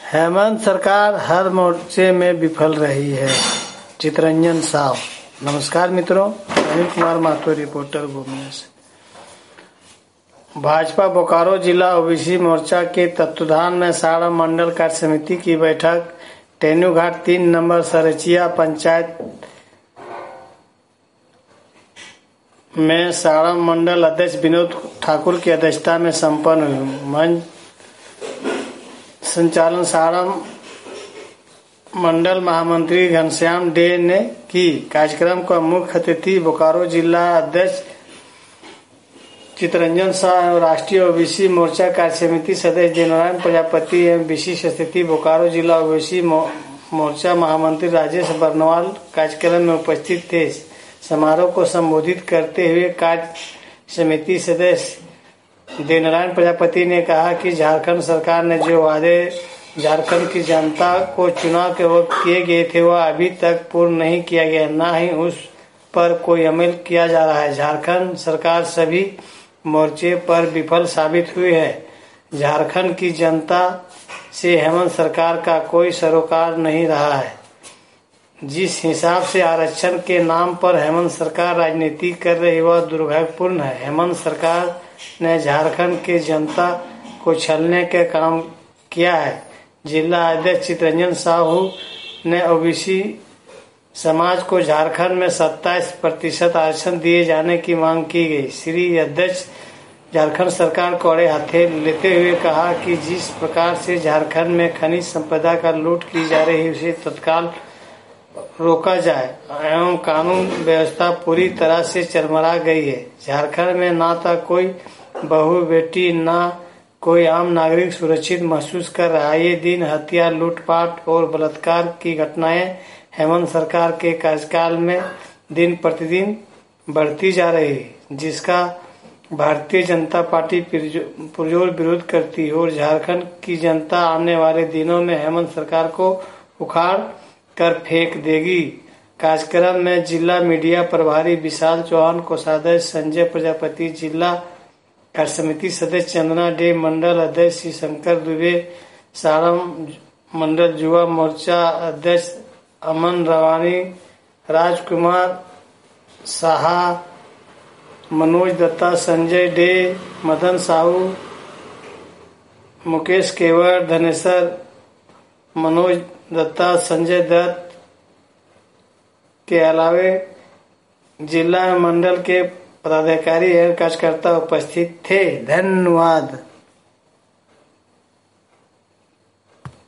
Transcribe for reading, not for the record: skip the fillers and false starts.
हेमंत सरकार हर मोर्चे में विफल रही है। चितरंजन साव। नमस्कार मित्रों, अनिल कुमार महतो, रिपोर्टर भूमिया से। भाजपा बोकारो जिला ओबीसी मोर्चा के तत्वाधान में साड़ा मंडल कार्य समिति की बैठक तेनुघाट 3 नंबर सरचिया पंचायत में साड़ा मंडल अध्यक्ष विनोद ठाकुर की अध्यक्षता में संपन्न हुई। मंच संचालन साड़ा मंडल महामंत्री घनश्याम डे ने की। कार्यक्रम का मुख्य अतिथि बोकारो जिला अध्यक्ष चितरंजन शाह एवं राष्ट्रीय ओबीसी मोर्चा कार्य समिति सदस्य देवनारायण प्रजापति एवं विशिष्ट अतिथि बोकारो जिला ओबीसी मोर्चा महामंत्री राजेश बर्नवाल कार्यक्रम में उपस्थित थे। समारोह को संबोधित करते हुए कार्य समिति सदस्य देवनारायण प्रजापति ने कहा कि झारखंड सरकार ने जो वादे झारखंड की जनता को चुनाव के वक्त किए गए थे वह अभी तक पूर्ण नहीं किया गया, न ही उस पर कोई अमल किया जा रहा है। झारखंड सरकार सभी मोर्चे पर विफल साबित हुई है। झारखंड की जनता से हेमंत सरकार का कोई सरोकार नहीं रहा है। जिस हिसाब से आरक्षण के नाम पर हेमंत सरकार राजनीति कर रही वह दुर्भाग्यपूर्ण है। हेमंत सरकार ने झारखंड के जनता को छलने का काम किया है। जिला अध्यक्ष चितरंजन साहू ने ओबीसी समाज को झारखंड में 27% आरक्षण दिए जाने की मांग की गई। श्री अध्यक्ष झारखंड सरकार को अड़े हाथे लेते हुए कहा कि जिस प्रकार से झारखंड में खनिज संपदा का लूट की जा रही है उसे तत्काल रोका जाए एवं कानून व्यवस्था पूरी तरह से चरमरा गई है। झारखंड में ना तो कोई बहू बेटी ना कोई आम नागरिक सुरक्षित महसूस कर रहा है। ये दिन हत्या, लूटपाट और बलात्कार की घटनाएं हेमंत सरकार के कार्यकाल में दिन प्रतिदिन बढ़ती जा रही है, जिसका भारतीय जनता पार्टी पुरजोर विरोध करती है और झारखंड की जनता आने वाले दिनों में हेमंत सरकार को उखाड़ कर फेंक देगी। कार्यक्रम में जिला मीडिया प्रभारी विशाल चौहान, कोषाध्यक्ष संजय प्रजापति, जिला कार्य समिति सदस्य चंदना डे, मंडल अध्यक्ष श्री शंकर दुबे, साड़ा मंडल युवा मोर्चा अध्यक्ष अमन रवानी, राजकुमार साहा, मनोज दत्ता, संजय डे, मदन साहू, मुकेश केवड़, धनेश्वर, मनोज दत्ता, संजय दत्त के अलावे जिला मंडल के पदाधिकारी एवं कार्यकर्ता उपस्थित थे। धन्यवाद।